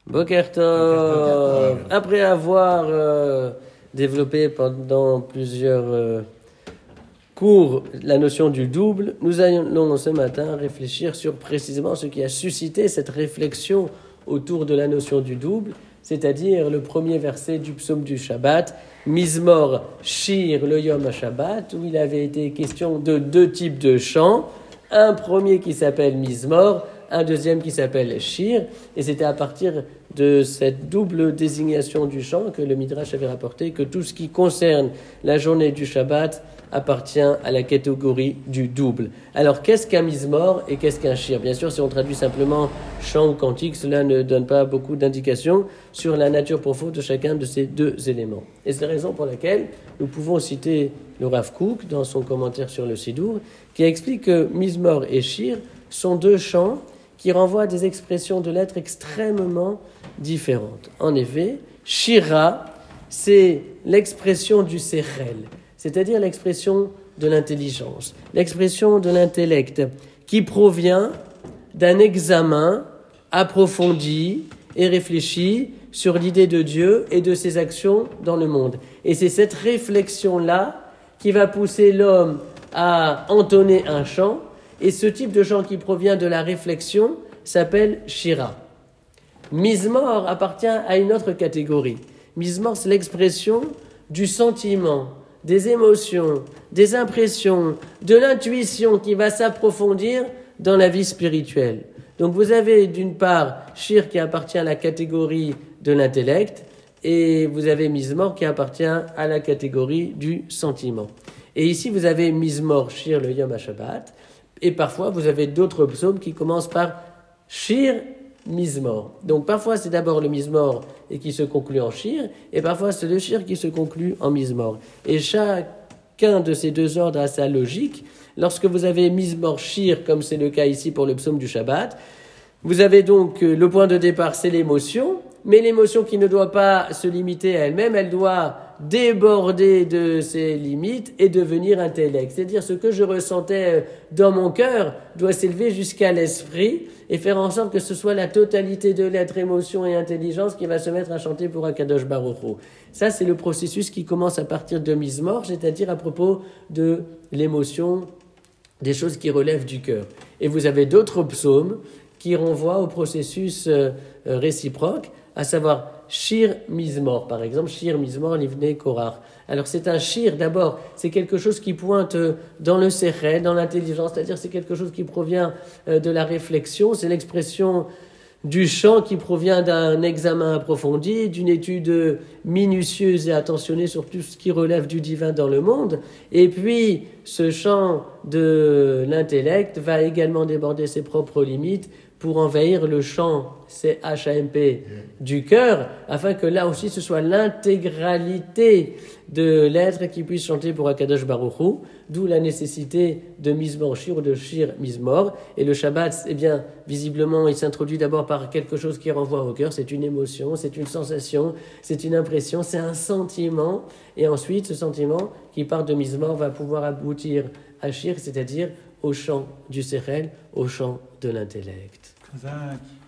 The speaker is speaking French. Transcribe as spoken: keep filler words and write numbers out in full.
Boker Tov. Après avoir euh, développé pendant plusieurs euh, cours la notion du double, nous allons ce matin réfléchir sur précisément ce qui a suscité cette réflexion autour de la notion du double, c'est-à-dire le premier verset du psaume du Shabbat, Mizmor Shir le Yom HaShabbat, où il avait été question de deux types de chants, un premier qui s'appelle Mizmor, un deuxième qui s'appelle Shir, et c'était à partir de cette double désignation du chant que le Midrash avait rapporté que tout ce qui concerne la journée du Shabbat appartient à la catégorie du double. Alors, qu'est-ce qu'un Mizmor et qu'est-ce qu'un Shir ? Bien sûr, si on traduit simplement chant ou cantique, cela ne donne pas beaucoup d'indications sur la nature profonde de chacun de ces deux éléments. Et c'est la raison pour laquelle nous pouvons citer le Rav Kook dans son commentaire sur le Sidour, qui explique que Mizmor et Shir sont deux chants qui renvoient à des expressions de l'être extrêmement différentes. En effet, Shira, c'est l'expression du Sechel, c'est-à-dire l'expression de l'intelligence, l'expression de l'intellect, qui provient d'un examen approfondi et réfléchi sur l'idée de Dieu et de ses actions dans le monde. Et c'est cette réflexion-là qui va pousser l'homme à entonner un chant, et ce type de chant qui provient de la réflexion s'appelle Shira. Mizmor appartient à une autre catégorie. Mizmor, c'est l'expression du sentiment, des émotions, des impressions, de l'intuition qui va s'approfondir dans la vie spirituelle. Donc vous avez d'une part Shir qui appartient à la catégorie de l'intellect et vous avez Mizmor qui appartient à la catégorie du sentiment. Et ici vous avez Mizmor, Shir, le Yom HaShabbat. Et parfois, vous avez d'autres psaumes qui commencent par Shir, Mizmor. Donc parfois, c'est d'abord le Mizmor et qui se conclut en Shir, et parfois, c'est le Shir qui se conclut en Mizmor. Et chacun de ces deux ordres a sa logique. Lorsque vous avez Mizmor, Shir, comme c'est le cas ici pour le psaume du Shabbat, vous avez donc le point de départ, c'est l'émotion, mais l'émotion qui ne doit pas se limiter à elle-même, elle doit déborder de ses limites et devenir intellect. C'est-à-dire ce que je ressentais dans mon cœur doit s'élever jusqu'à l'esprit et faire en sorte que ce soit la totalité de l'être, émotion et intelligence qui va se mettre à chanter pour Akadosh Baruch Hu. Ça, c'est le processus qui commence à partir de Mizmor, c'est-à-dire à propos de l'émotion, des choses qui relèvent du cœur. Et vous avez d'autres psaumes qui renvoient au processus euh, réciproque, à savoir Shir Mizmor, par exemple, Shir Mizmor Livnei Korach. Alors c'est un shir, d'abord, c'est quelque chose qui pointe dans le sechel, dans l'intelligence, c'est-à-dire c'est quelque chose qui provient de la réflexion, c'est l'expression du chant qui provient d'un examen approfondi, d'une étude minutieuse et attentionnée sur tout ce qui relève du divin dans le monde. Et puis, ce chant de l'intellect va également déborder ses propres limites pour envahir le champ C H A M P du cœur, afin que là aussi ce soit l'intégralité de l'être qui puisse chanter pour Akadosh Baruch Hu, d'où la nécessité de Mizmor Shir ou de Shir Mizmor. Et le Shabbat, eh bien, visiblement, il s'introduit d'abord par quelque chose qui renvoie au cœur, c'est une émotion, c'est une sensation, c'est une impression, c'est un sentiment, et ensuite ce sentiment qui part de Mizmor va pouvoir aboutir à Shir, c'est-à-dire au chant du Sechel, au chant de l'intellect. Chazak.